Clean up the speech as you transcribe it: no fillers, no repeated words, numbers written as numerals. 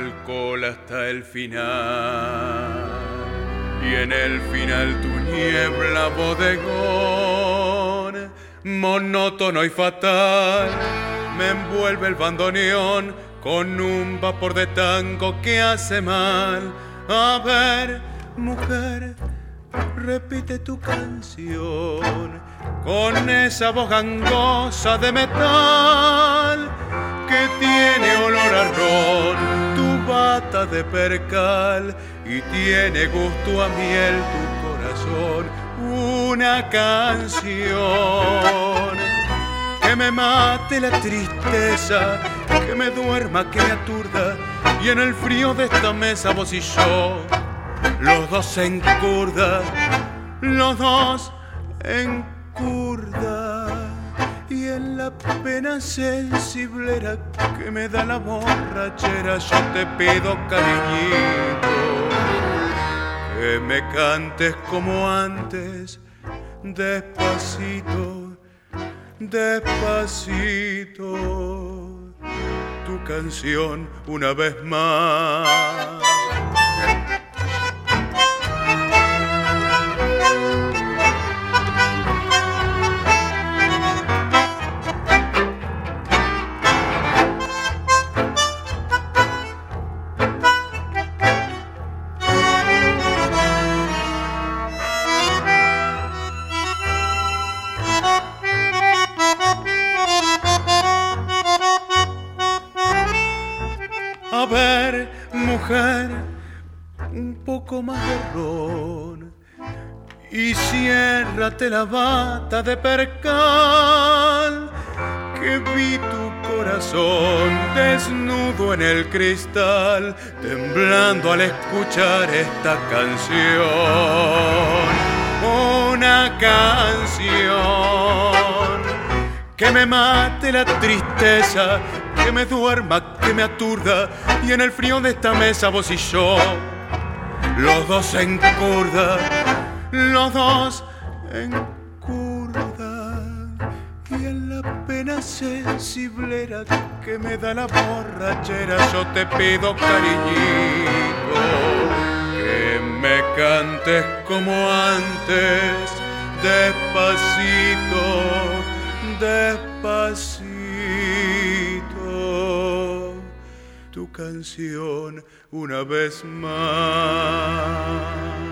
alcohol hasta el final. Y en el final tu niebla bodegón, monótono y fatal, me envuelve el bandoneón con un vapor de tango que hace mal. A ver, mujer, repite tu canción con esa voz gangosa de metal que tiene olor a ron, tu bata de percal, y tiene gusto a miel tu corazón. Una canción que me mate la tristeza, que me duerma, que me aturda, y en el frío de esta mesa vos y yo, los dos en curda, los dos en curda. Y en la pena sensiblera que me da la borrachera, yo te pido, cariñito, que me cantes como antes, despacito, despacito, tu canción una vez más. A ver, mujer, un poco más de ron y ciérrate la bata de percal, que vi tu corazón desnudo en el cristal, temblando al escuchar esta canción. Una canción que me mate la tristeza, que me duerma, que me aturda, y en el frío de esta mesa vos y yo, los dos en curda, los dos en curda. Y en la pena sensiblera que me da la borrachera, yo te pido, cariñito, que me cantes como antes, despacito, despacito, tu canción una vez más.